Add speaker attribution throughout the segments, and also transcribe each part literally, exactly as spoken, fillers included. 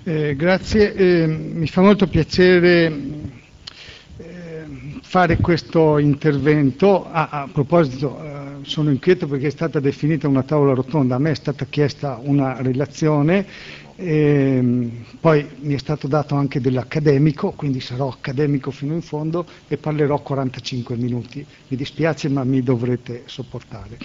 Speaker 1: Eh, grazie, eh, mi fa molto piacere eh, fare questo intervento. Ah, a proposito, eh, sono inquieto perché è stata definita una tavola rotonda, a me è stata chiesta una relazione, e poi mi è stato dato anche dell'accademico, quindi sarò accademico fino in fondo e parlerò quarantacinque minuti. Mi dispiace, ma mi dovrete sopportare.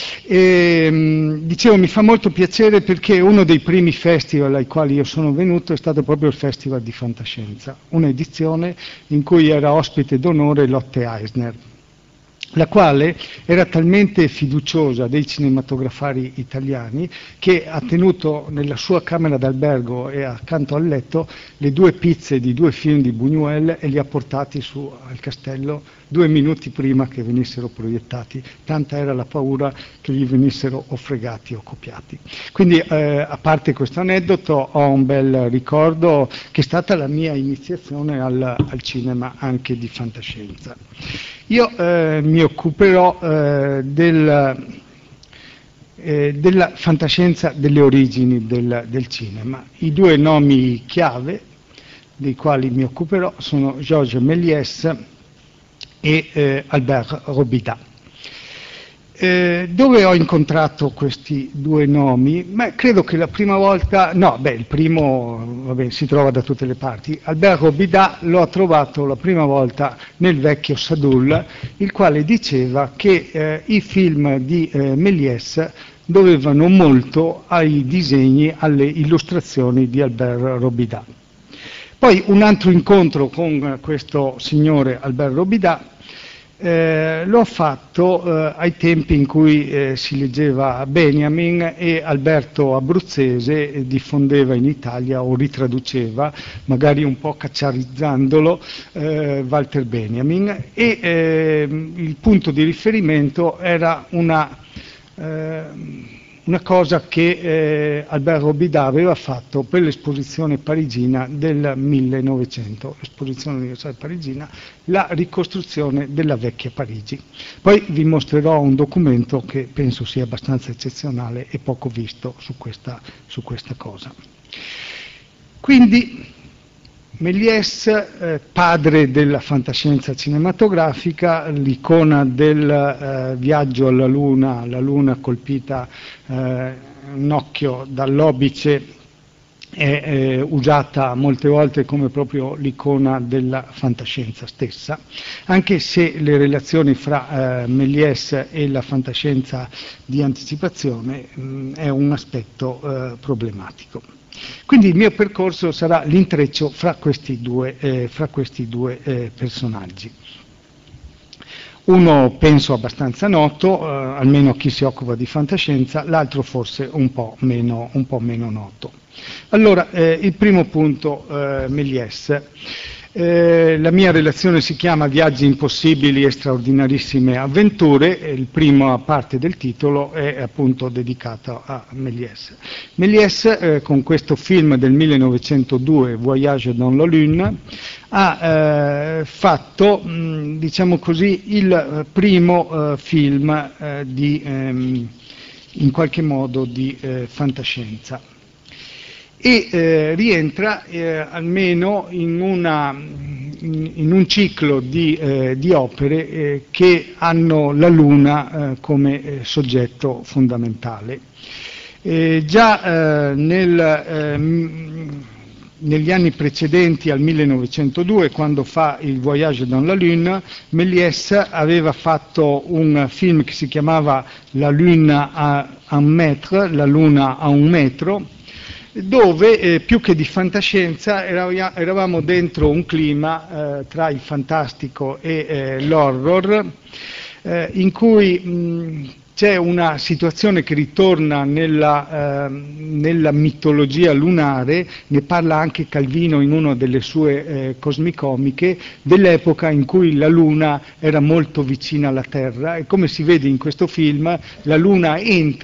Speaker 1: E, dicevo, mi fa molto piacere perché uno dei primi festival ai quali io sono venuto è stato proprio il Festival di Fantascienza, un'edizione in cui era ospite d'onore Lotte Eisner, la quale era talmente fiduciosa dei cinematografari italiani che ha tenuto nella sua camera d'albergo e accanto al letto le due pizze di due film di Buñuel e li ha portati su al castello due minuti prima che venissero proiettati, tanta era la paura che gli venissero o fregati o copiati. Quindi eh, a parte questo aneddoto ho un bel ricordo che è stata la mia iniziazione al, al cinema anche di fantascienza. Io eh, mi occuperò eh, del, eh, della fantascienza delle origini del, del cinema. I due nomi chiave dei quali mi occuperò sono Georges Méliès e eh, Albert Robida. Eh, dove ho incontrato questi due nomi? Beh, credo che la prima volta, no, beh, il primo vabbè, si trova da tutte le parti. Albert Robida l'ho trovato la prima volta nel vecchio Sadoul, il quale diceva che eh, i film di eh, Méliès dovevano molto ai disegni, alle illustrazioni di Albert Robida. Poi un altro incontro con questo signore Albert Robida Eh, l'ho fatto eh, ai tempi in cui eh, si leggeva Benjamin e Alberto Abruzzese eh, diffondeva in Italia o ritraduceva, magari un po' cacciarizzandolo, eh, Walter Benjamin, e eh, il punto di riferimento era una, eh, una cosa che eh, Albert Robida aveva fatto per l'esposizione parigina del millenovecento, l'esposizione universale parigina, la ricostruzione della vecchia Parigi. Poi vi mostrerò un documento che penso sia abbastanza eccezionale e poco visto su questa, su questa cosa. Quindi Méliès, eh, padre della fantascienza cinematografica, l'icona del eh, viaggio alla Luna, la Luna colpita eh, un occhio dall'obice, è eh, usata molte volte come proprio l'icona della fantascienza stessa, anche se le relazioni fra eh, Méliès e la fantascienza di anticipazione mh, è un aspetto eh, problematico. Quindi il mio percorso sarà l'intreccio fra questi due, eh, fra questi due eh, personaggi. Uno penso abbastanza noto, eh, almeno a chi si occupa di fantascienza, l'altro forse un po' meno, un po' meno noto. Allora, eh, il primo punto, eh, Méliès. Eh, la mia relazione si chiama Viaggi impossibili e straordinarissime avventure, e la prima parte del titolo è appunto dedicata a Méliès. Méliès, eh, con questo film del millenovecentodue, Voyage dans la Lune, ha eh, fatto, mh, diciamo così, il primo eh, film eh, di, ehm, in qualche modo, di eh, fantascienza. E eh, rientra eh, almeno in, una, in, in un ciclo di, eh, di opere eh, che hanno la Luna eh, come eh, soggetto fondamentale. Eh, già eh, nel, eh, negli anni precedenti al millenovecentodue, quando fa il Voyage dans la Lune, Méliès aveva fatto un film che si chiamava La Lune à un mètre, la Luna a un metro, dove eh, più che di fantascienza eravamo dentro un clima eh, tra il fantastico e eh, l'horror, eh, in cui mh, c'è una situazione che ritorna nella, eh, nella mitologia lunare, ne parla anche Calvino in una delle sue eh, cosmicomiche, dell'epoca in cui la Luna era molto vicina alla Terra, e come si vede in questo film la Luna entra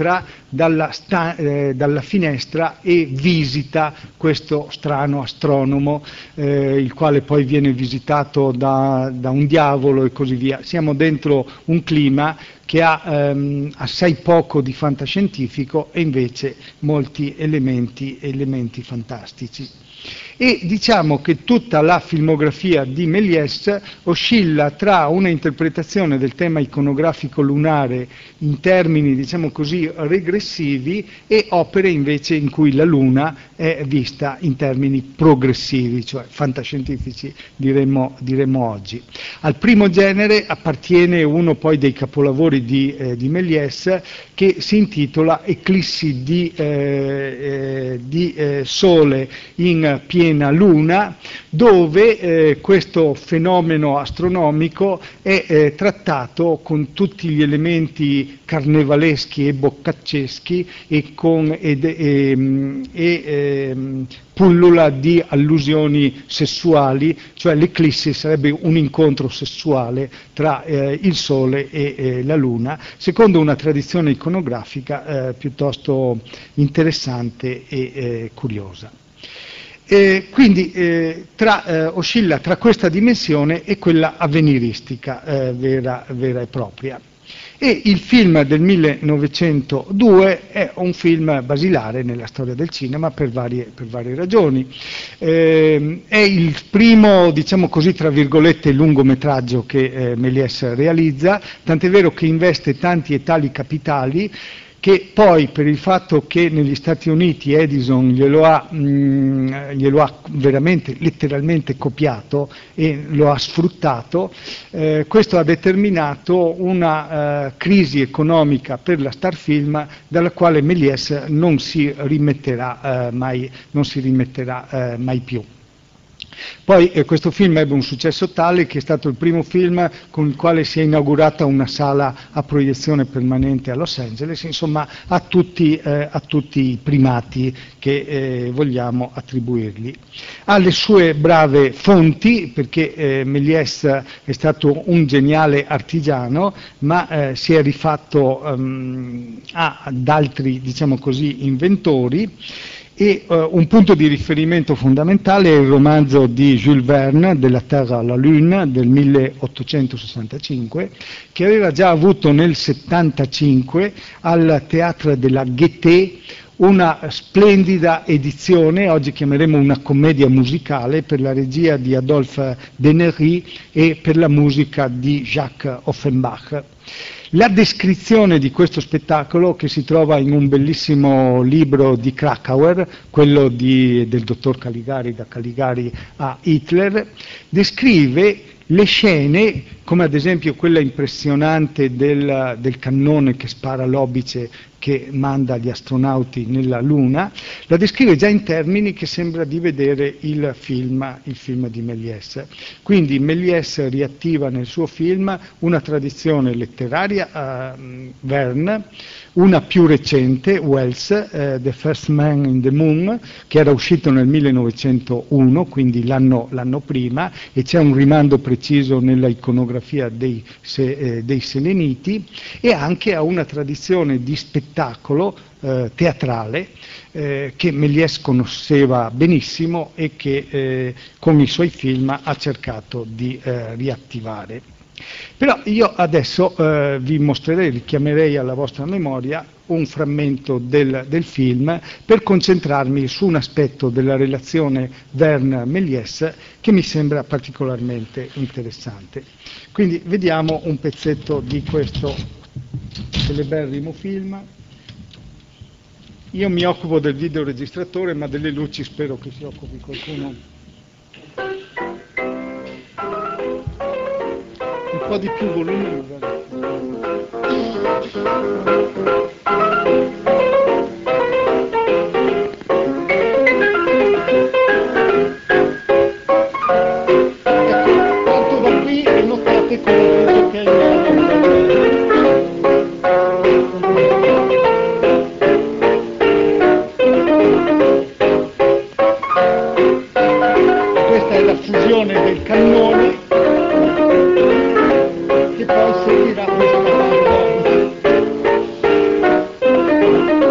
Speaker 1: dalla, sta, eh, dalla finestra e visita questo strano astronomo, eh, il quale poi viene visitato da, da un diavolo e così via. Siamo dentro un clima che ha ehm, assai poco di fantascientifico e invece molti elementi, elementi fantastici. E diciamo che tutta la filmografia di Méliès oscilla tra una interpretazione del tema iconografico lunare in termini, diciamo così, regressivi e opere invece in cui la Luna è vista in termini progressivi, cioè fantascientifici diremmo, diremmo oggi. Al primo genere appartiene uno poi dei capolavori di, eh, di Méliès che si intitola Eclissi di, eh, eh, di eh, Sole in piena Luna, dove eh, questo fenomeno astronomico è eh, trattato con tutti gli elementi carnevaleschi e boccacceschi e, con, ed, e, e eh, pullula di allusioni sessuali, cioè l'eclissi sarebbe un incontro sessuale tra eh, il Sole e eh, la Luna, secondo una tradizione iconografica eh, piuttosto interessante e eh, curiosa. Eh, quindi eh, tra, eh, oscilla tra questa dimensione e quella avveniristica eh, vera, vera e propria. E il film del millenovecentodue è un film basilare nella storia del cinema per varie, per varie ragioni. Eh, è il primo, diciamo così, tra virgolette, lungometraggio che eh, Méliès realizza, tant'è vero che investe tanti e tali capitali che poi per il fatto che negli Stati Uniti Edison glielo ha, mh, glielo ha veramente letteralmente copiato e lo ha sfruttato, eh, questo ha determinato una eh, crisi economica per la Star Film dalla quale Méliès non si rimetterà, eh, mai, non si rimetterà eh, mai più. Poi eh, questo film ebbe un successo tale che è stato il primo film con il quale si è inaugurata una sala a proiezione permanente a Los Angeles, insomma ha tutti, eh, ha tutti i primati che eh, vogliamo attribuirgli. Ha le sue brave fonti, perché eh, Méliès è stato un geniale artigiano, ma eh, si è rifatto um, ad altri, diciamo così, inventori. E uh, un punto di riferimento fondamentale è il romanzo di Jules Verne, Della Terra alla Lune, del milleottocentosessantacinque, che aveva già avuto nel settantacinque al Théâtre de la Gaîté una splendida edizione, oggi chiameremo una commedia musicale, per la regia di Adolphe Denery e per la musica di Jacques Offenbach. La descrizione di questo spettacolo, che si trova in un bellissimo libro di Krakauer, quello di, del dottor Caligari, da Caligari a Hitler, descrive le scene, come ad esempio quella impressionante del, del cannone che spara l'obice che manda gli astronauti nella Luna, la descrive già in termini che sembra di vedere il film, il film di Méliès. Quindi Méliès riattiva nel suo film una tradizione letteraria, uh, Verne, una più recente, Wells, uh, The First Man in the Moon, che era uscito nel millenovecentouno, quindi l'anno, l'anno prima, e c'è un rimando preciso nella iconografia dei, se, eh, dei Seleniti, e anche a una tradizione di spettacolo eh, teatrale eh, che Méliès conosceva benissimo e che eh, con i suoi film ha cercato di eh, riattivare. Però io adesso eh, vi mostrerei, richiamerei alla vostra memoria un frammento del, del film per concentrarmi su un aspetto della relazione Verne-Méliès che mi sembra particolarmente interessante. Quindi vediamo un pezzetto di questo celeberrimo film. Io mi occupo del videoregistratore, ma delle luci spero che si occupi qualcuno. Un po' di più volume magari. Ecco, tanto da qui notate come che questa è la fusione del cannone che poi seguirà questa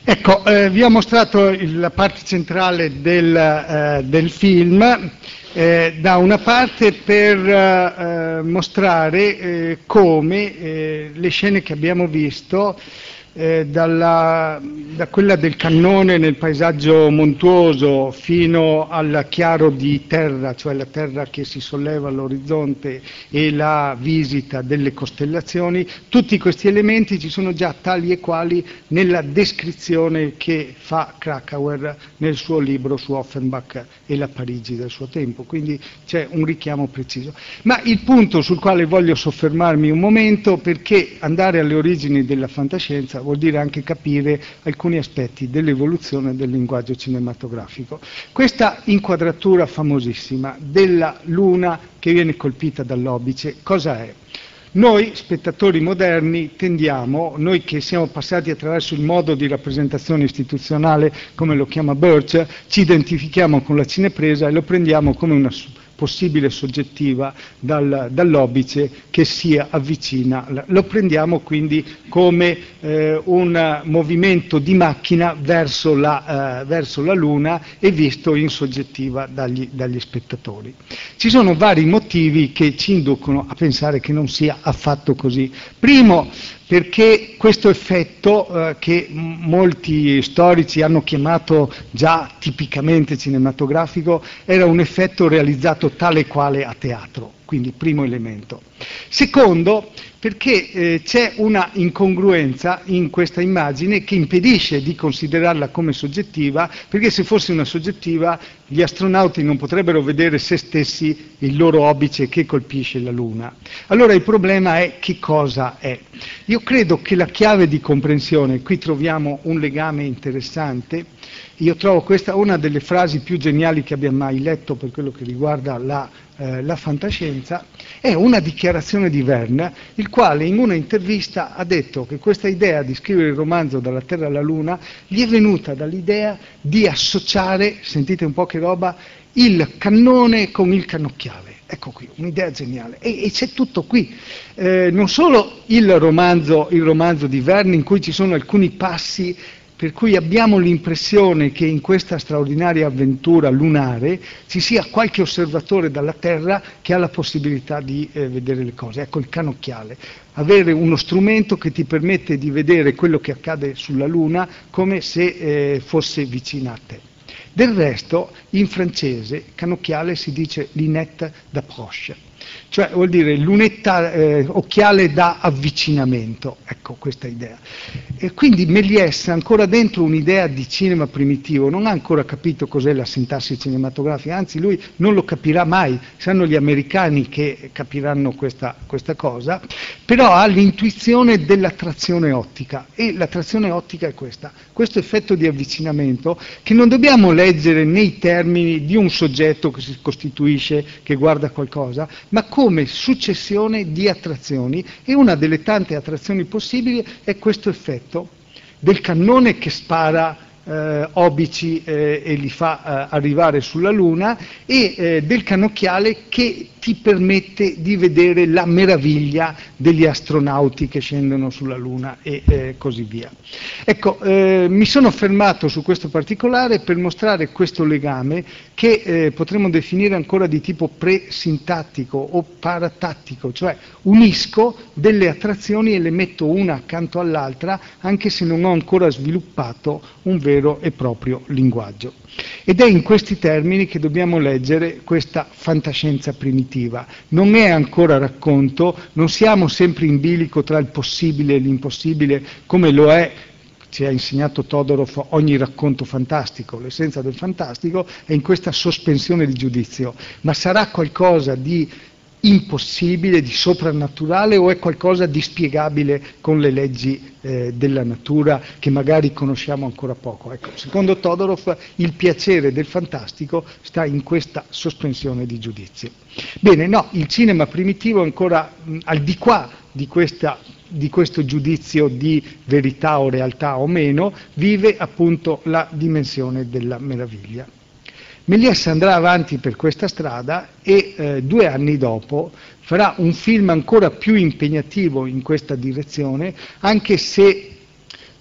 Speaker 1: Ecco, eh, vi ho mostrato il, la parte centrale del, eh, del film, eh, da una parte per eh, mostrare eh, come eh, le scene che abbiamo visto, eh, dalla, da quella del cannone nel paesaggio montuoso fino al chiaro di terra, cioè la terra che si solleva all'orizzonte e la visita delle costellazioni, tutti questi elementi ci sono già tali e quali nella descrizione che fa Krakauer nel suo libro su Offenbach e la Parigi del suo tempo, quindi c'è un richiamo preciso. Ma il punto sul quale voglio soffermarmi un momento, perché andare alle origini della fantascienza vuol dire anche capire alcuni aspetti dell'evoluzione del linguaggio cinematografico. Questa inquadratura famosissima della luna che viene colpita dall'obice, cosa è? Noi, spettatori moderni, tendiamo, noi che siamo passati attraverso il modo di rappresentazione istituzionale, come lo chiama Birch, ci identifichiamo con la cinepresa e lo prendiamo come una possibile soggettiva dal, dall'obice che si avvicina. Lo prendiamo quindi come eh, un movimento di macchina verso la, eh, verso la Luna e visto in soggettiva dagli, dagli spettatori. Ci sono vari motivi che ci inducono a pensare che non sia affatto così. Primo, perché questo effetto eh, che molti storici hanno chiamato già tipicamente cinematografico era un effetto realizzato tale quale a teatro, quindi primo elemento. Secondo, perché eh, c'è una incongruenza in questa immagine che impedisce di considerarla come soggettiva, perché se fosse una soggettiva gli astronauti non potrebbero vedere se stessi il loro obice che colpisce la Luna. Allora il problema è che cosa è. Io credo che la chiave di comprensione, qui troviamo un legame interessante, io trovo questa una delle frasi più geniali che abbia mai letto per quello che riguarda la, eh, la fantascienza, è una dichiarazione di Verne, il quale in una intervista ha detto che questa idea di scrivere il romanzo Dalla Terra alla Luna gli è venuta dall'idea di associare, sentite un po' che roba, il cannone con il cannocchiale. Ecco qui, un'idea geniale. E, e c'è tutto qui. Eh, non solo il romanzo, il romanzo di Verne, in cui ci sono alcuni passi per cui abbiamo l'impressione che in questa straordinaria avventura lunare ci sia qualche osservatore dalla Terra che ha la possibilità di eh, vedere le cose. Ecco il cannocchiale, avere uno strumento che ti permette di vedere quello che accade sulla Luna come se eh, fosse vicina a te. Del resto, in francese, cannocchiale si dice lunette d'approche, cioè vuol dire lunetta, eh, occhiale da avvicinamento, ecco questa idea. E quindi Méliès, ancora dentro un'idea di cinema primitivo, non ha ancora capito cos'è la sintassi cinematografica, anzi lui non lo capirà mai, saranno gli americani che capiranno questa, questa cosa, però ha l'intuizione dell'attrazione ottica, e l'attrazione ottica è questa, questo effetto di avvicinamento che non dobbiamo leggere nei termini di un soggetto che si costituisce, che guarda qualcosa, ma come successione di attrazioni, e una delle tante attrazioni possibili è questo effetto del cannone che spara eh, obici eh, e li fa eh, arrivare sulla Luna, e eh, del cannocchiale che ti permette di vedere la meraviglia degli astronauti che scendono sulla Luna e eh, così via. Ecco, eh, mi sono fermato su questo particolare per mostrare questo legame che eh, potremmo definire ancora di tipo pre-sintattico o paratattico, cioè unisco delle attrazioni e le metto una accanto all'altra anche se non ho ancora sviluppato un vero e proprio linguaggio. Ed è in questi termini che dobbiamo leggere questa fantascienza primitiva. Non è ancora racconto, non siamo sempre in bilico tra il possibile e l'impossibile, come lo è, ci ha insegnato Todorov, ogni racconto fantastico. L'essenza del fantastico è in questa sospensione di giudizio, ma sarà qualcosa di impossibile, di soprannaturale, o è qualcosa di spiegabile con le leggi eh, della natura che magari conosciamo ancora poco? Ecco, secondo Todorov il piacere del fantastico sta in questa sospensione di giudizio. Bene, no, il cinema primitivo ancora mh, al di qua di questa di questo giudizio di verità o realtà o meno, vive appunto la dimensione della meraviglia. Méliès andrà avanti per questa strada e eh, due anni dopo farà un film ancora più impegnativo in questa direzione, anche se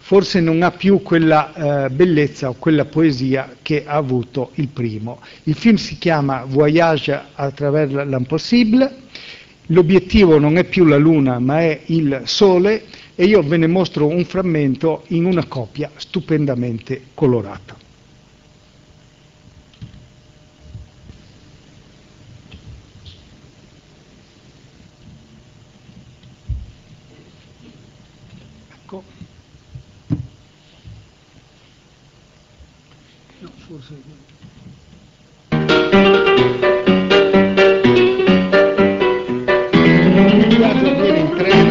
Speaker 1: forse non ha più quella eh, bellezza o quella poesia che ha avuto il primo. Il film si chiama Voyage à travers l'impossible, l'obiettivo non è più la Luna ma è il Sole, e io ve ne mostro un frammento in una copia stupendamente colorata. Ecco. No, forse... viaggio avviene in treno.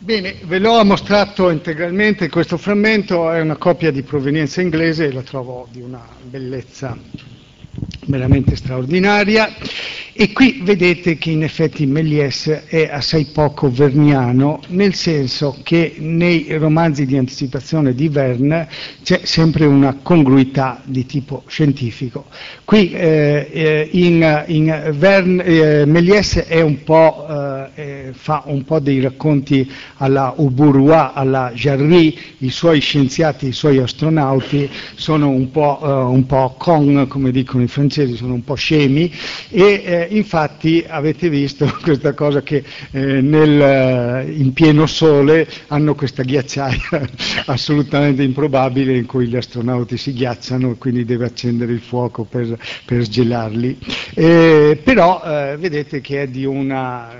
Speaker 1: Bene, ve l'ho mostrato integralmente, questo frammento è una copia di provenienza inglese e la trovo di una bellezza veramente straordinaria, e qui vedete che in effetti Méliès è assai poco verniano, nel senso che nei romanzi di anticipazione di Verne c'è sempre una congruità di tipo scientifico. Qui eh, in, in Verne, eh, Méliès è un po', eh, fa un po' dei racconti alla Aubourrois, alla Jarry, i suoi scienziati, i suoi astronauti sono un po', eh, un po' con, come dicono i francesi, sono un po' scemi, e eh, infatti avete visto questa cosa che eh, nel, in pieno sole hanno questa ghiacciaia assolutamente improbabile in cui gli astronauti si ghiacciano e quindi deve accendere il fuoco per, per sgelarli. Eh, però eh, vedete che è di una...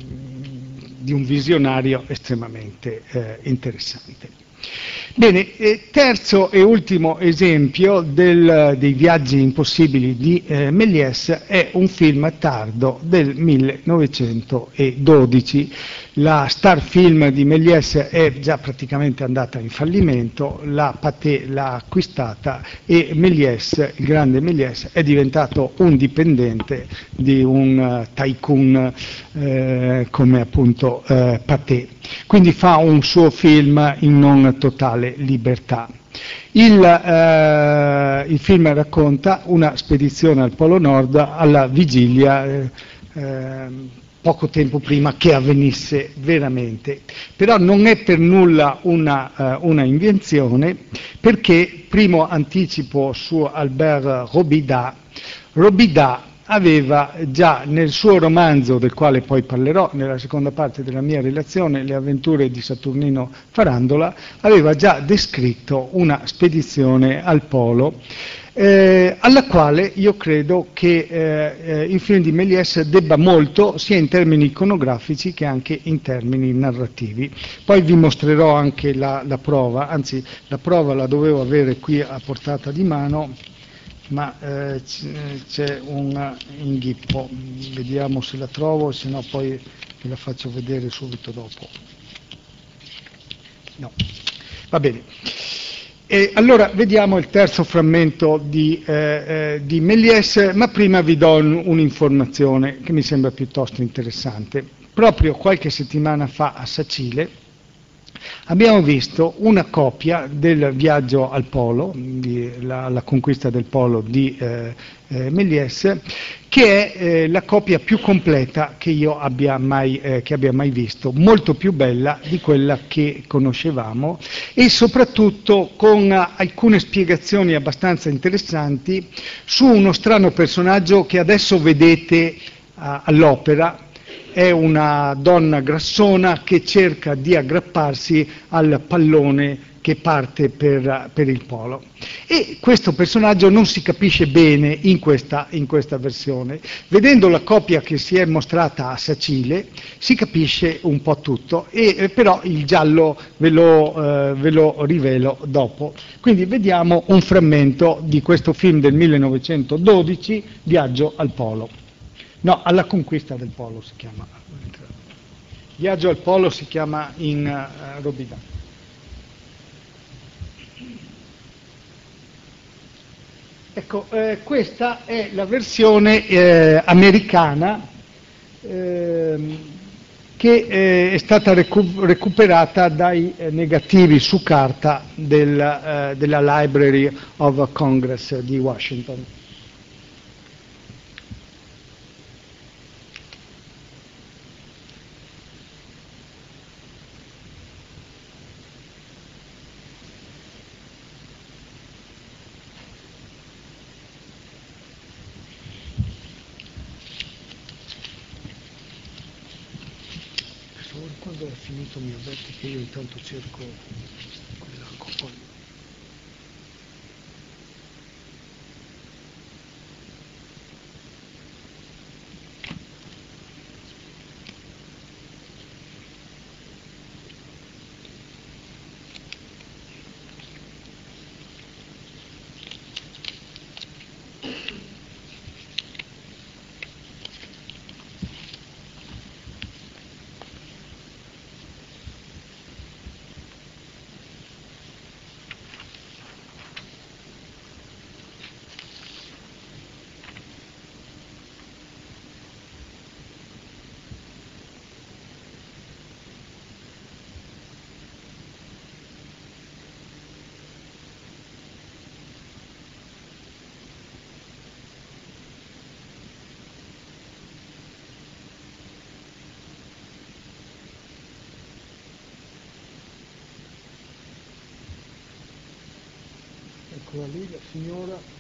Speaker 1: di un visionario estremamente eh, interessante. Bene, eh, terzo e ultimo esempio del, dei viaggi impossibili di eh, Méliès è un film tardo del millenovecentododici. La star film di Méliès è già praticamente andata in fallimento, la Pathé l'ha acquistata e Méliès, il grande Méliès, è diventato un dipendente di un uh, tycoon eh, come appunto eh, Pathé. Quindi fa un suo film in non totale libertà. Il, eh, il film racconta una spedizione al Polo Nord alla vigilia eh, eh, poco tempo prima che avvenisse veramente. Però non è per nulla una, uh, una invenzione, perché, primo anticipo su Albert Robida, Robida aveva già nel suo romanzo, del quale poi parlerò nella seconda parte della mia relazione, Le avventure di Saturnino Farandola, aveva già descritto una spedizione al Polo, eh, alla quale io credo che eh, eh, il film di Méliès debba molto, sia in termini iconografici che anche in termini narrativi. Poi vi mostrerò anche la, la prova, anzi la prova la dovevo avere qui a portata di mano, ma eh, c'è un inghippo, vediamo se la trovo, se no poi ve la faccio vedere subito dopo. No, va bene. E allora vediamo il terzo frammento di, eh, eh, di Méliès, ma prima vi do un, un'informazione che mi sembra piuttosto interessante. Proprio qualche settimana fa a Sacile abbiamo visto una copia del viaggio al Polo, di, la, la conquista del Polo di eh, eh, Méliès, che è eh, la copia più completa che io abbia mai, eh, che abbia mai visto, molto più bella di quella che conoscevamo e soprattutto con uh, alcune spiegazioni abbastanza interessanti su uno strano personaggio che adesso vedete uh, all'opera. È una donna grassona che cerca di aggrapparsi al pallone che parte per, per il polo. E questo personaggio non si capisce bene in questa, in questa versione. Vedendo la copia che si è mostrata a Sacile si capisce un po' tutto, e eh, però il giallo ve lo, eh, ve lo rivelo dopo. Quindi vediamo un frammento di questo film del millenovecentododici, Viaggio al Polo. No, alla conquista del Polo si chiama. Viaggio al Polo si chiama in uh, Robida. Ecco, eh, questa è la versione eh, americana eh, che eh, è stata recu- recuperata dai eh, negativi su carta del, eh, della Library of Congress di Washington. Quando è finito mi avverti che io intanto cerco quell'acqua poi. eccola lì, la signora.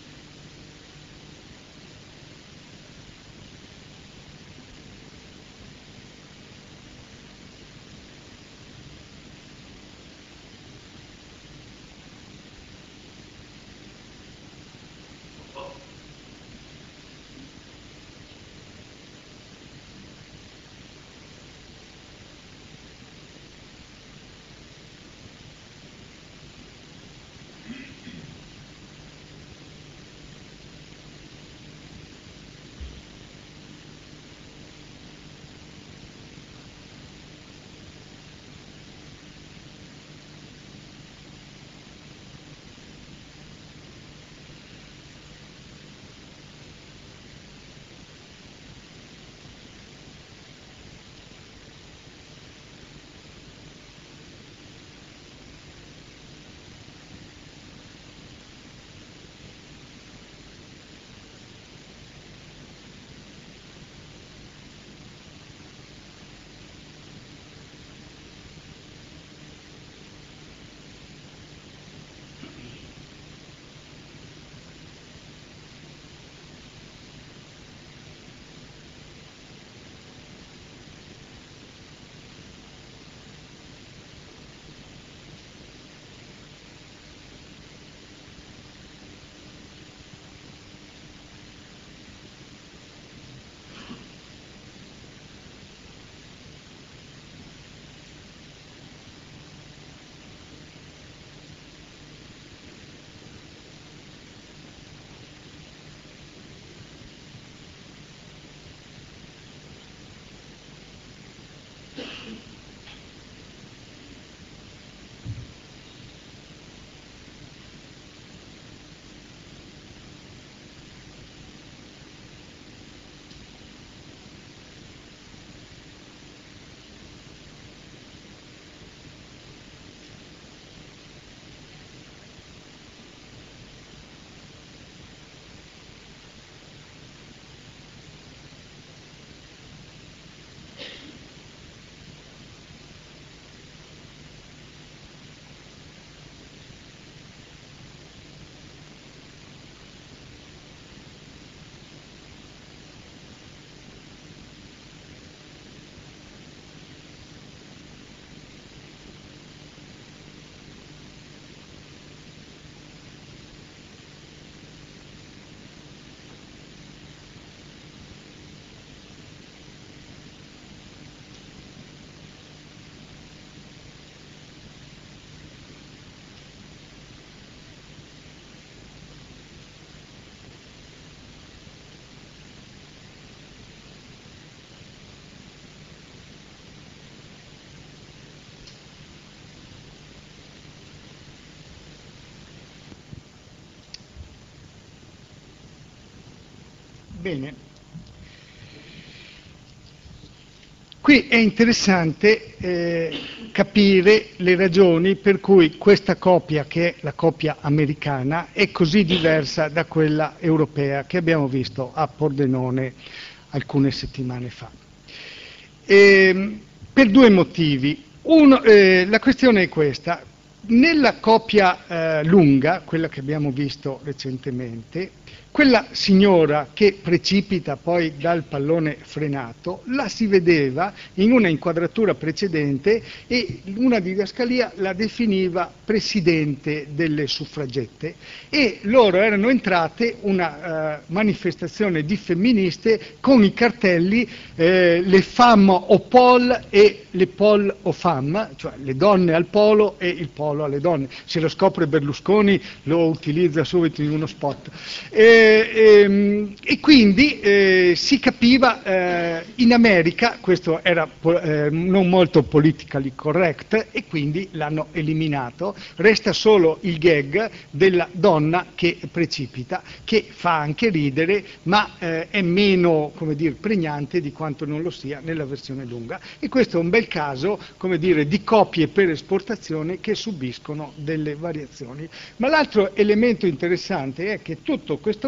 Speaker 1: Bene, qui è interessante eh, capire le ragioni per cui questa coppia, che è la coppia americana, è così diversa da quella europea che abbiamo visto a Pordenone alcune settimane fa. E, per due motivi. Uno, eh, la questione è questa. Nella coppia eh, lunga, quella che abbiamo visto recentemente, quella signora che precipita poi dal pallone frenato, la si vedeva in una inquadratura precedente e una didascalia la definiva presidente delle suffragette e loro erano entrate una uh, manifestazione di femministe con i cartelli eh, le femmes au pôle e le pôles aux femmes, cioè le donne al polo e il polo alle donne. Se lo scopre Berlusconi lo utilizza subito in uno spot. E, e, e quindi eh, si capiva eh, in America, questo era eh, non molto politically correct e quindi l'hanno eliminato, resta solo il gag della donna che precipita, che fa anche ridere, ma eh, è meno, come dire, pregnante di quanto non lo sia nella versione lunga, e questo è un bel caso, come dire, di coppie per esportazione che subiscono delle variazioni. Ma l'altro elemento interessante è che tutto questo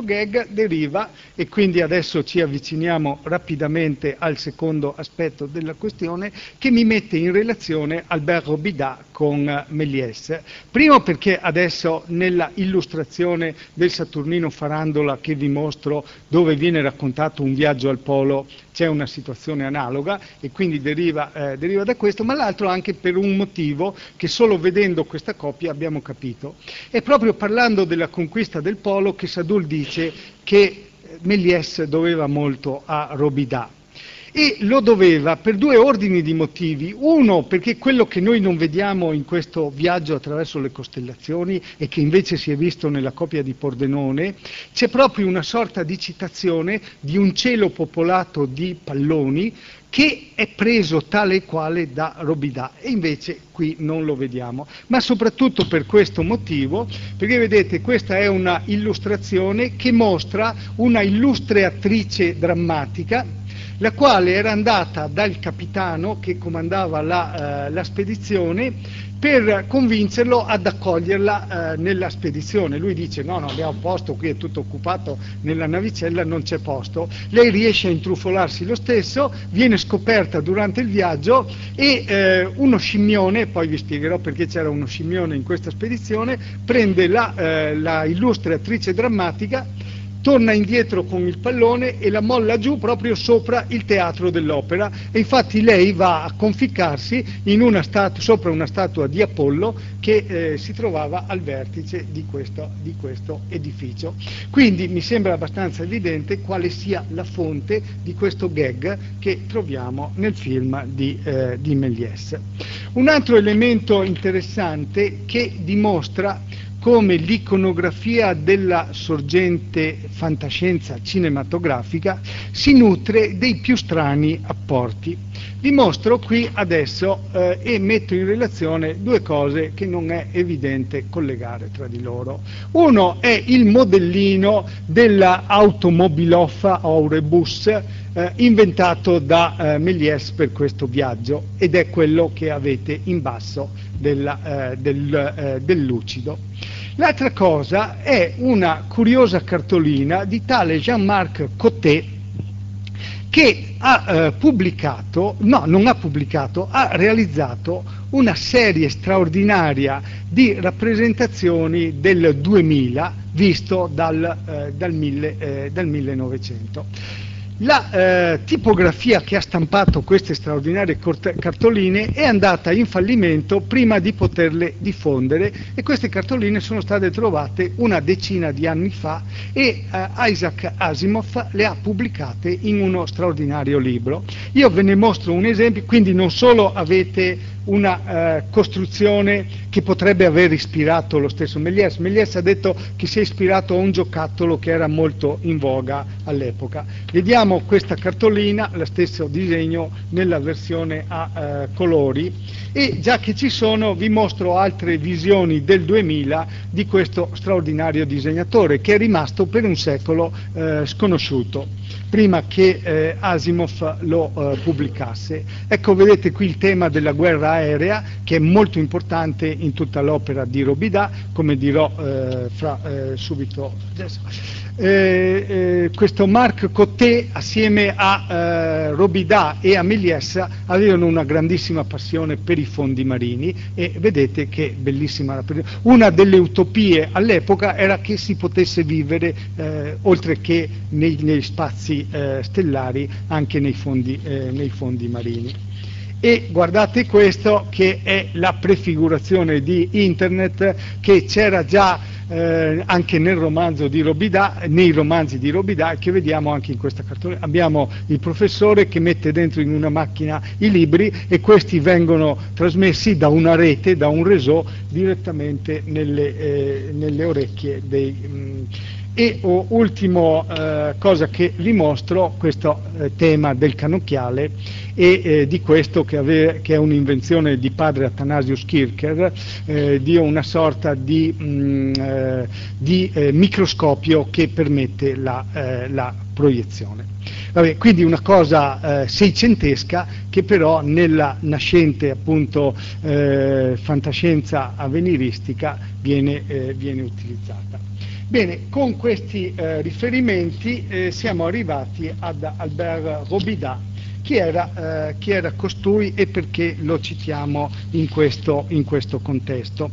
Speaker 1: gag deriva, e quindi adesso ci avviciniamo rapidamente al secondo aspetto della questione, che mi mette in relazione Albert Robida con Méliès. Primo perché adesso nella illustrazione del Saturnino Farandola che vi mostro, dove viene raccontato un viaggio al polo, c'è una situazione analoga e quindi deriva, eh, deriva da questo, ma l'altro anche per un motivo che solo vedendo questa coppia abbiamo capito. È proprio parlando della conquista del polo che Sadoul dice che Méliès doveva molto a Robida. E lo doveva per due ordini di motivi. Uno, perché quello che noi non vediamo in questo viaggio attraverso le costellazioni e che invece si è visto nella copia di Pordenone, c'è proprio una sorta di citazione di un cielo popolato di palloni che è preso tale e quale da Robida, e invece qui non lo vediamo. Ma soprattutto per questo motivo, perché vedete, questa è una illustrazione che mostra una illustre attrice drammatica, la quale era andata dal capitano che comandava la, eh, la spedizione per convincerlo ad accoglierla eh, nella spedizione. Lui dice no, no, abbiamo posto, qui è tutto occupato nella navicella, non c'è posto. Lei riesce a intrufolarsi lo stesso, viene scoperta durante il viaggio e eh, uno scimmione, poi vi spiegherò perché c'era uno scimmione in questa spedizione, prende la, eh, la illustre attrice drammatica, torna indietro con il pallone e la molla giù proprio sopra il teatro dell'opera, e infatti lei va a conficcarsi in una statua, sopra una statua di Apollo che eh, si trovava al vertice di questo, di questo edificio. Quindi mi sembra abbastanza evidente quale sia la fonte di questo gag che troviamo nel film di, eh, di Méliès. Un altro elemento interessante che dimostra come l'iconografia della sorgente fantascienza cinematografica si nutre dei più strani apporti. Vi mostro qui adesso eh, e metto in relazione due cose che non è evidente collegare tra di loro. Uno è il modellino della automobiloffa Aurebus eh, inventato da eh, Méliès per questo viaggio, ed è quello che avete in basso della, eh, del, eh, del lucido. L'altra cosa è una curiosa cartolina di tale Jean-Marc Coté, che ha eh, pubblicato, no, non ha pubblicato, ha realizzato una serie straordinaria di rappresentazioni del duemila, visto dal, eh, dal, mille, eh, dal millenovecento. La eh, tipografia che ha stampato queste straordinarie cartoline è andata in fallimento prima di poterle diffondere, e queste cartoline sono state trovate una decina di anni fa e eh, Isaac Asimov le ha pubblicate in uno straordinario libro. Io ve ne mostro un esempio, quindi non solo avete una eh, costruzione che potrebbe aver ispirato lo stesso Méliès. Méliès ha detto che si è ispirato a un giocattolo che era molto in voga all'epoca. Vediamo questa cartolina, lo stesso disegno nella versione a eh, colori, e già che ci sono vi mostro altre visioni del duemila di questo straordinario disegnatore che è rimasto per un secolo eh, sconosciuto, prima che eh, Asimov lo eh, pubblicasse. Ecco, vedete qui il tema della guerra aerea, che è molto importante in tutta l'opera di Robida, come dirò eh, fra eh, subito adesso. Eh, eh, questo Marc Coté assieme a eh, Robida e a Méliès avevano una grandissima passione per i fondi marini, e vedete che bellissima. Una delle utopie all'epoca era che si potesse vivere eh, oltre che nei, nei spazi eh, stellari anche nei fondi, eh, nei fondi marini. E guardate questo, che è la prefigurazione di Internet, che c'era già Eh, anche nel romanzo di Robida, nei romanzi di Robida, che vediamo anche in questa cartolina. Abbiamo il professore che mette dentro in una macchina i libri, e questi vengono trasmessi da una rete, da un réseau, direttamente nelle, eh, nelle orecchie dei... Mh, E oh, ultimo eh, cosa che vi mostro, questo eh, tema del cannocchiale, e eh, di questo che, ave, che è un'invenzione di padre Athanasius Kircher, eh, di una sorta di, mh, eh, di eh, microscopio che permette la, eh, la proiezione. Vabbè, quindi una cosa eh, seicentesca che però nella nascente appunto eh, fantascienza avveniristica viene, eh, viene utilizzata. Bene, con questi eh, riferimenti eh, siamo arrivati ad Albert Robida. Chi era, eh, chi era costui e perché lo citiamo in questo, in questo contesto?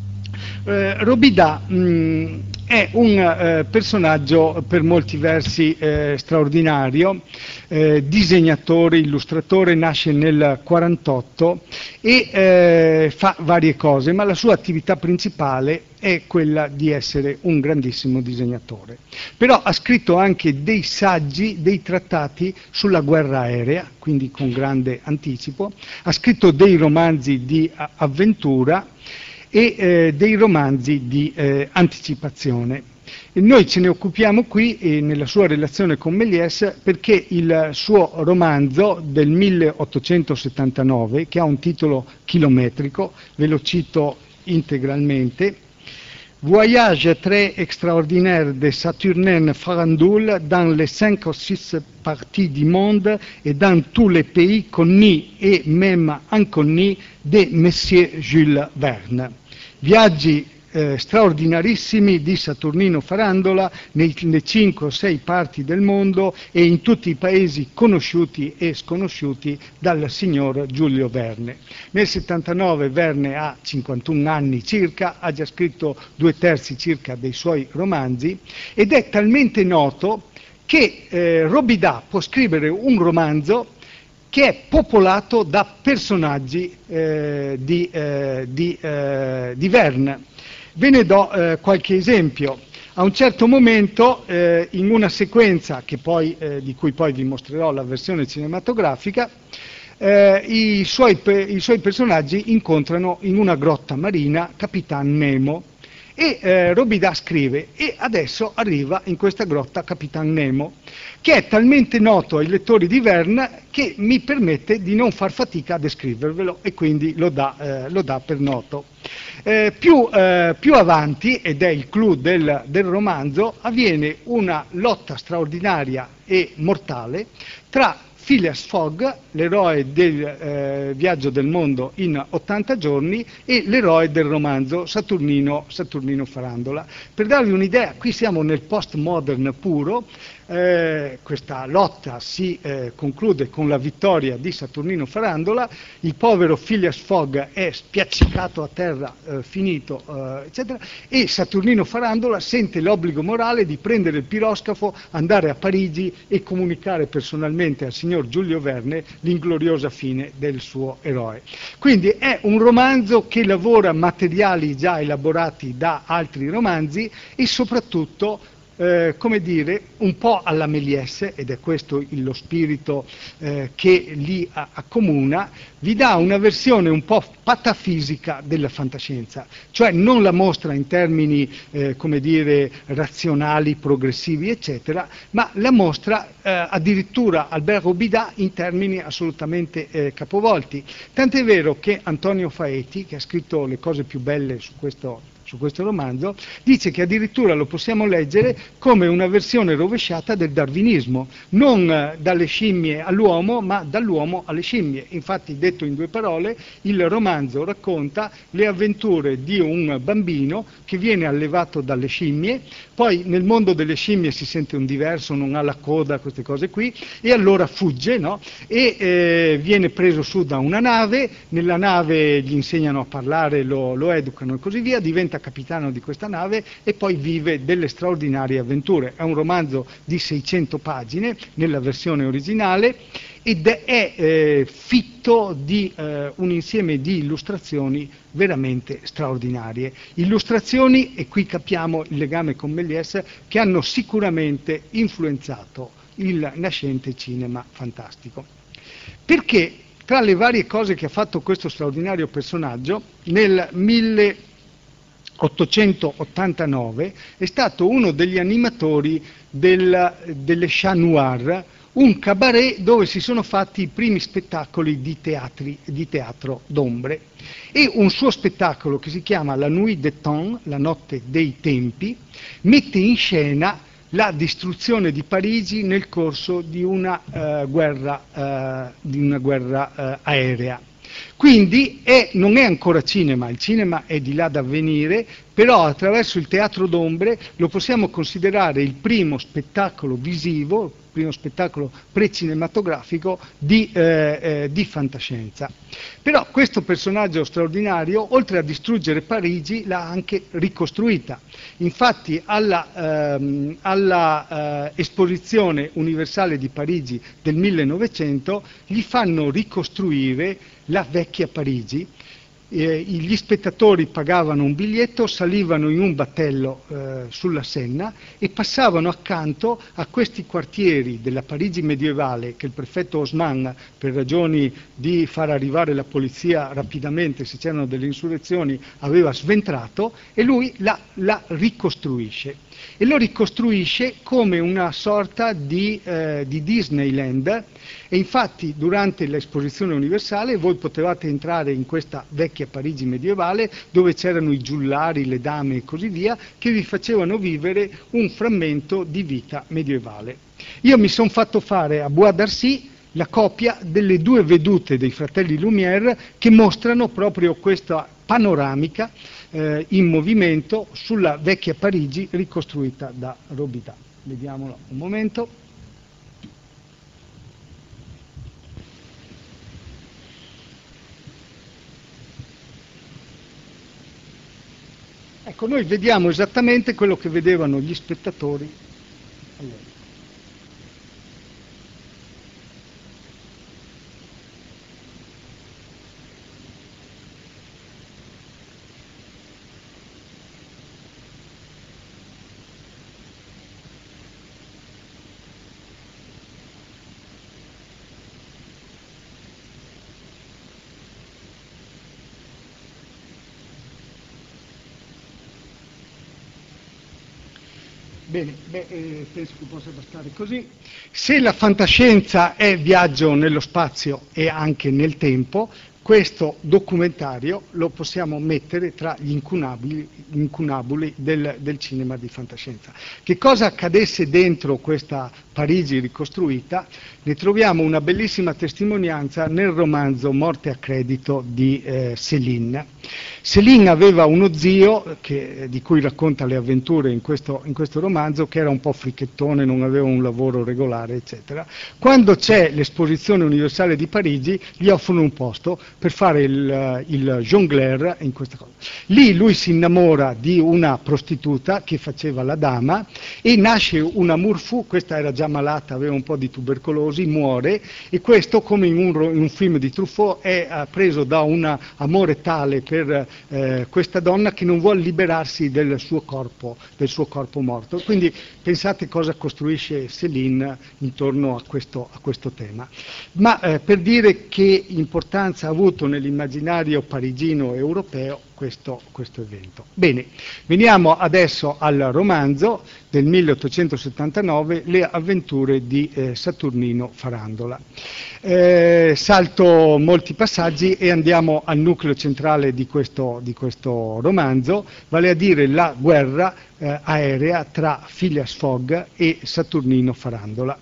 Speaker 1: Eh, Robida mh, è un eh, personaggio per molti versi eh, straordinario, eh, disegnatore, illustratore, nasce nel quarantotto e eh, fa varie cose, ma la sua attività principale è quella di essere un grandissimo disegnatore. Però ha scritto anche dei saggi, dei trattati sulla guerra aerea, quindi con grande anticipo, ha scritto dei romanzi di avventura e eh, dei romanzi di eh, anticipazione. E noi ce ne occupiamo qui eh, nella sua relazione con Méliès perché il suo romanzo del milleottocentosettantanove, che ha un titolo chilometrico, ve lo cito integralmente: Voyage très extraordinaire de Saturnin Farandole dans les cinq ou six parties du monde et dans tous les pays connus et même inconnus de Monsieur Jules Verne. Viaggi eh, straordinarissimi di Saturnino Farandola nelle cinque o sei parti del mondo e in tutti i paesi conosciuti e sconosciuti dal signor Giulio Verne. Nel settantanove Verne ha cinquantuno anni circa, ha già scritto due terzi circa dei suoi romanzi ed è talmente noto che eh, Robida può scrivere un romanzo che è popolato da personaggi eh, di, eh, di, eh, di Verne. Ve ne do eh, qualche esempio. A un certo momento, eh, in una sequenza che poi, eh, di cui poi vi mostrerò la versione cinematografica, eh, i, suoi, i suoi personaggi incontrano in una grotta marina Capitan Nemo. E eh, Robida scrive, e adesso arriva in questa grotta Capitan Nemo, che è talmente noto ai lettori di Verne che mi permette di non far fatica a descrivervelo e quindi lo dà, eh, lo dà per noto. Eh, più, eh, più avanti, ed è il clou del, del romanzo, avviene una lotta straordinaria e mortale tra Phileas Fogg, l'eroe del eh, viaggio del mondo in ottanta giorni, e l'eroe del romanzo Saturnino, Saturnino Farandola. Per darvi un'idea, qui siamo nel postmodern puro, eh, questa lotta si eh, conclude con la vittoria di Saturnino Farandola, il povero Phileas Fogg è spiaccicato a terra, eh, finito, eh, eccetera, e Saturnino Farandola sente l'obbligo morale di prendere il piroscafo, andare a Parigi e comunicare personalmente al signor Giulio Verne l'ingloriosa fine del suo eroe. Quindi è un romanzo che lavora materiali già elaborati da altri romanzi e soprattutto Eh, come dire, un po' alla Méliès, ed è questo il, lo spirito eh, che li a, accomuna, vi dà una versione un po' patafisica della fantascienza, cioè non la mostra in termini, eh, come dire, razionali, progressivi, eccetera, ma la mostra eh, addirittura Albert Robida in termini assolutamente eh, capovolti. Tant'è vero che Antonio Faeti, che ha scritto le cose più belle su questo su questo romanzo, dice che addirittura lo possiamo leggere come una versione rovesciata del darwinismo, non eh, dalle scimmie all'uomo, ma dall'uomo alle scimmie. Infatti, detto in due parole, il romanzo racconta le avventure di un bambino che viene allevato dalle scimmie, poi nel mondo delle scimmie si sente un diverso, non ha la coda, queste cose qui, e allora fugge, no? E eh, viene preso su da una nave, nella nave gli insegnano a parlare, lo, lo educano e così via, diventa capitano di questa nave e poi vive delle straordinarie avventure. È un romanzo di seicento pagine nella versione originale ed è eh, fitto di eh, un insieme di illustrazioni veramente straordinarie. Illustrazioni, e qui capiamo il legame con Méliès, che hanno sicuramente influenzato il nascente cinema fantastico. Perché tra le varie cose che ha fatto questo straordinario personaggio, nel milleottocentottantanove è stato uno degli animatori del, delle Chat Noir, un cabaret dove si sono fatti i primi spettacoli di, teatri, di teatro d'ombre, e un suo spettacolo che si chiama La Nuit des Temps, la notte dei tempi, mette in scena la distruzione di Parigi nel corso di una eh, guerra, eh, di una guerra eh, aerea. Quindi è, non è ancora cinema, il cinema è di là da avvenire, però attraverso il teatro d'ombre lo possiamo considerare il primo spettacolo visivo, il primo spettacolo precinematografico di, eh, eh, di fantascienza. Però questo personaggio straordinario, oltre a distruggere Parigi, l'ha anche ricostruita. Infatti alla, ehm, alla eh, esposizione universale di Parigi del millenovecento gli fanno ricostruire la vecchia Parigi. Eh, gli spettatori pagavano un biglietto, salivano in un battello eh, sulla Senna e passavano accanto a questi quartieri della Parigi medievale che il prefetto Haussmann, per ragioni di far arrivare la polizia rapidamente se c'erano delle insurrezioni, aveva sventrato, e lui la, la ricostruisce. E lo ricostruisce come una sorta di, eh, di Disneyland, e infatti durante l'esposizione universale voi potevate entrare in questa vecchia Parigi medievale dove c'erano i giullari, le dame e così via, che vi facevano vivere un frammento di vita medievale. Io mi sono fatto fare a Bois d'Arcy la copia delle due vedute dei fratelli Lumière che mostrano proprio questa panoramica eh, in movimento sulla vecchia Parigi ricostruita da Robida. Vediamolo un momento. Ecco, noi vediamo esattamente quello che vedevano gli spettatori. Allora. Bene, beh, eh, penso che possa bastare così. Se la fantascienza è viaggio nello spazio e anche nel tempo, questo documentario lo possiamo mettere tra gli incunabili, incunabili del, del cinema di fantascienza. Che cosa accadesse dentro questa Parigi ricostruita? Ne troviamo una bellissima testimonianza nel romanzo Morte a credito di eh, Céline. Céline aveva uno zio che, di cui racconta le avventure in questo, in questo romanzo, che era un po' fricchettone, non aveva un lavoro regolare, eccetera. Quando c'è l'esposizione universale di Parigi, gli offrono un posto per fare il, il jongleur in questa cosa. Lì lui si innamora di una prostituta che faceva la dama e nasce un amour fou, questa era già malata, aveva un po' di tubercolosi, muore, e questo, come in un, in un film di Truffaut, è uh, preso da un amore tale per eh, questa donna che non vuole liberarsi del suo corpo, del suo corpo morto. Quindi pensate cosa costruisce Céline intorno a questo, a questo tema. Ma eh, per dire che importanza ha avuto nell'immaginario parigino europeo questo, questo evento. Bene, veniamo adesso al romanzo del milleottocentosettantanove, Le avventure di eh, Saturnino Farandola. Eh, salto molti passaggi e andiamo al nucleo centrale di questo, di questo romanzo, vale a dire la guerra eh, aerea tra Phileas Fogg e Saturnino Farandola.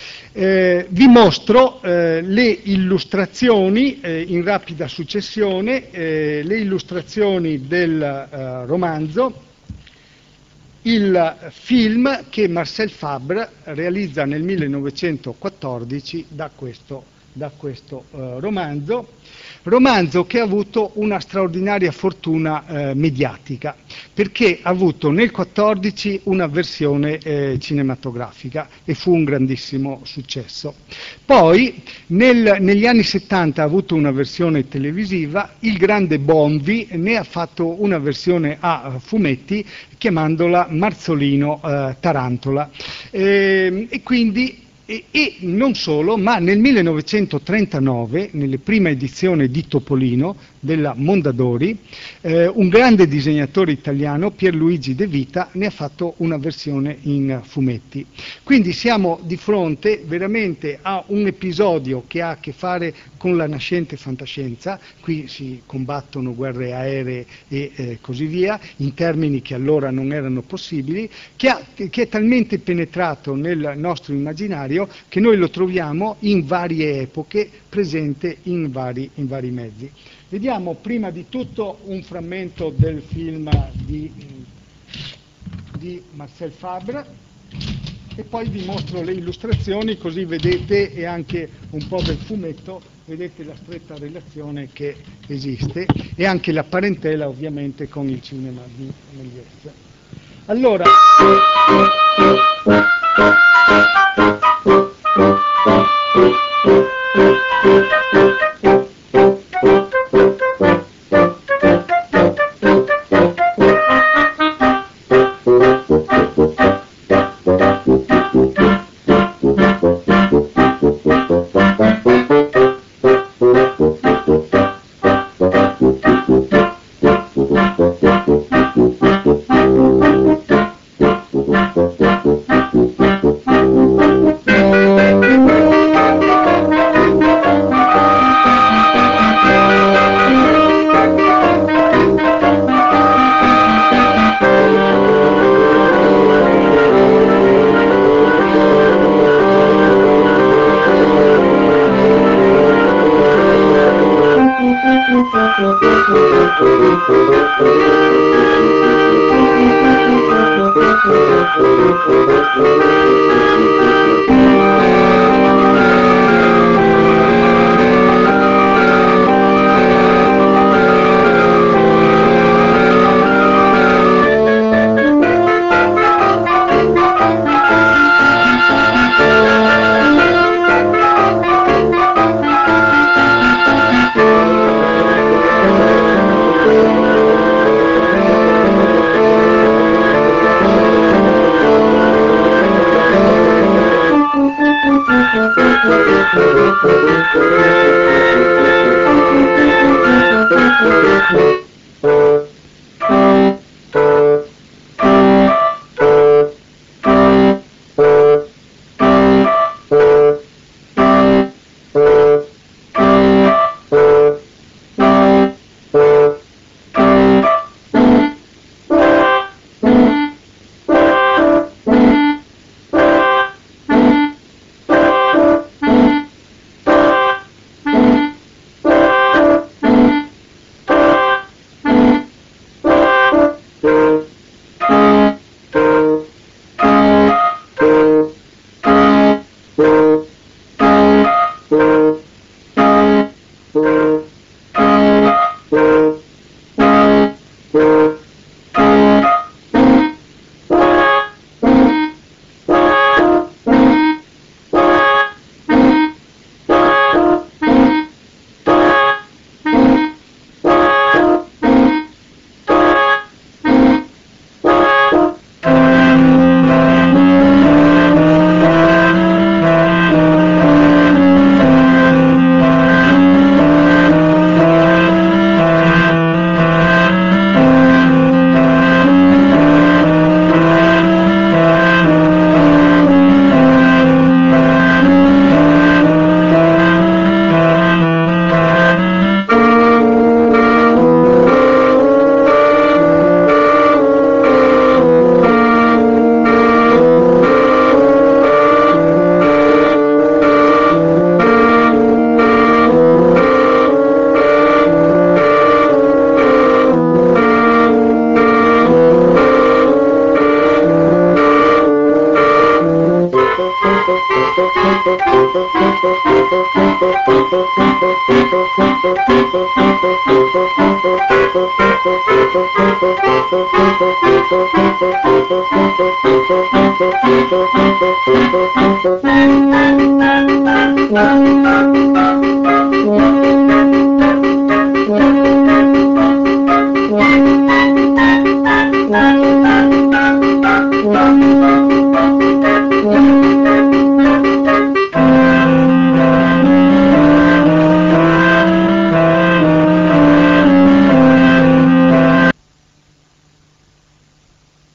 Speaker 1: Eh, vi mostro eh, le illustrazioni eh, in rapida successione, eh, le illustrazioni del eh, romanzo, il film che Marcel Fabre realizza nel millenovecentoquattordici da questo, da questo eh, romanzo, romanzo che ha avuto una straordinaria fortuna eh, mediatica, perché ha avuto nel quattordici una versione eh, cinematografica e fu un grandissimo successo. Poi nel, negli anni settanta ha avuto una versione televisiva, il grande Bonvi ne ha fatto una versione a fumetti chiamandola Marzolino eh, Tarantola, e, e quindi E, e non solo, ma nel millenovecentotrentanove, nella prima edizione di Topolino, della Mondadori, eh, un grande disegnatore italiano, Pierluigi De Vita, ne ha fatto una versione in fumetti. Quindi siamo di fronte veramente a un episodio che ha a che fare con la nascente fantascienza. Qui si combattono guerre aeree e eh, così via, in termini che allora non erano possibili, che, ha, che è talmente penetrato nel nostro immaginario che noi lo troviamo in varie epoche, presente in vari, in vari mezzi. Vediamo prima di tutto un frammento del film di, di Marcel Fabre e poi vi mostro le illustrazioni, così vedete, e anche un po' del fumetto, vedete la stretta relazione che esiste e anche la parentela ovviamente con il cinema di Méliès. Allora,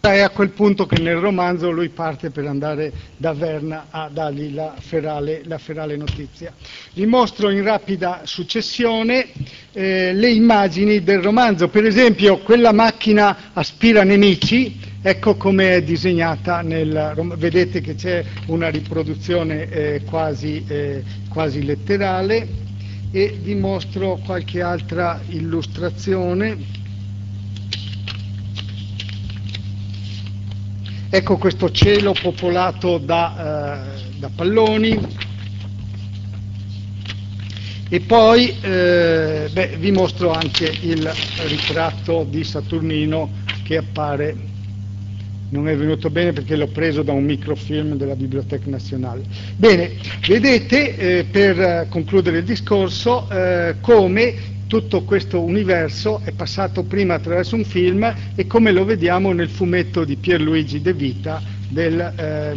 Speaker 1: È a quel punto che nel romanzo lui parte per andare da Verna a dargli la ferale, la ferale notizia. Vi mostro in rapida successione eh, le immagini del romanzo. Per esempio, quella macchina aspira nemici, ecco come è disegnata nel romanzo. Vedete che c'è una riproduzione eh, quasi, eh, quasi letterale, e vi mostro qualche altra illustrazione. Ecco questo cielo popolato da, eh, da palloni, e poi eh, beh, vi mostro anche il ritratto di Saturnino che appare, non è venuto bene perché l'ho preso da un microfilm della Biblioteca Nazionale. Bene, vedete, eh, per concludere il discorso, eh, come tutto questo universo è passato prima attraverso un film e come lo vediamo nel fumetto di Pierluigi De Vita del eh,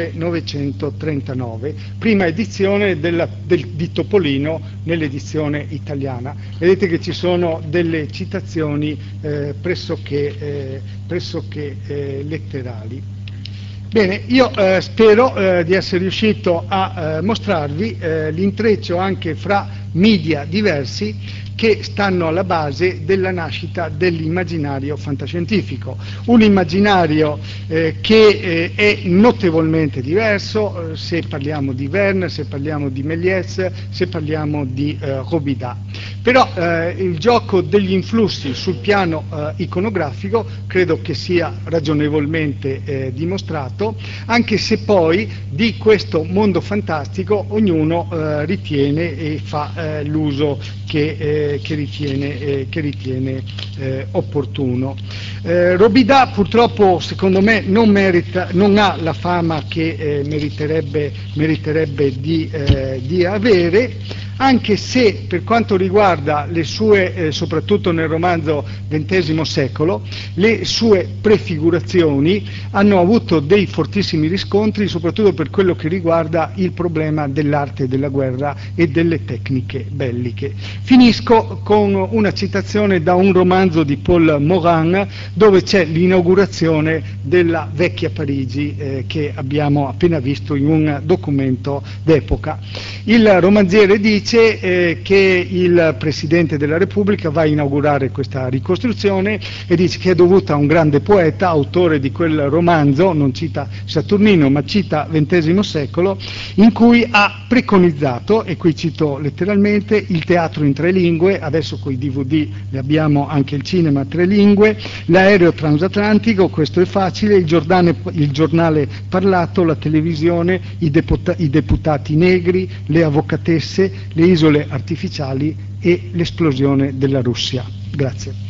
Speaker 1: millenovecentotrentanove, prima edizione della, del, di Topolino nell'edizione italiana. Vedete che ci sono delle citazioni eh, pressoché, eh, pressoché eh, letterali. Bene, io eh, spero eh, di essere riuscito a eh, mostrarvi eh, l'intreccio anche fra media diversi che stanno alla base della nascita dell'immaginario fantascientifico. Un immaginario eh, che eh, è notevolmente diverso eh, se parliamo di Verne, se parliamo di Méliès, se parliamo di eh, Robidat. Però eh, il gioco degli influssi sul piano eh, iconografico credo che sia ragionevolmente eh, dimostrato, anche se poi di questo mondo fantastico ognuno eh, ritiene e fa eh, l'uso che, eh, che ritiene, eh, che ritiene eh, opportuno. Eh, Robidat purtroppo secondo me non, merita, non ha la fama che eh, meriterebbe, meriterebbe di, eh, di avere, anche se per quanto riguarda le sue, eh, soprattutto nel romanzo ventesimo secolo, le sue prefigurazioni hanno avuto dei fortissimi riscontri, soprattutto per quello che riguarda il problema dell'arte della guerra e delle tecniche belliche. Finisco con una citazione da un romanzo di Paul Morand, dove c'è l'inaugurazione della vecchia Parigi eh, che abbiamo appena visto in un documento d'epoca. Il romanziere dice Eh, che il Presidente della Repubblica va a inaugurare questa ricostruzione e dice che è dovuta a un grande poeta, autore di quel romanzo, non cita Saturnino ma cita ventesimo secolo, in cui ha preconizzato, e qui cito letteralmente, il teatro in tre lingue, adesso con i D V D ne abbiamo anche il cinema a tre lingue, l'aereo transatlantico, questo è facile, il giornale, il giornale parlato, la televisione, i, deputa, i deputati negri, le avvocatesse, le isole artificiali e l'esplosione della Russia. Grazie.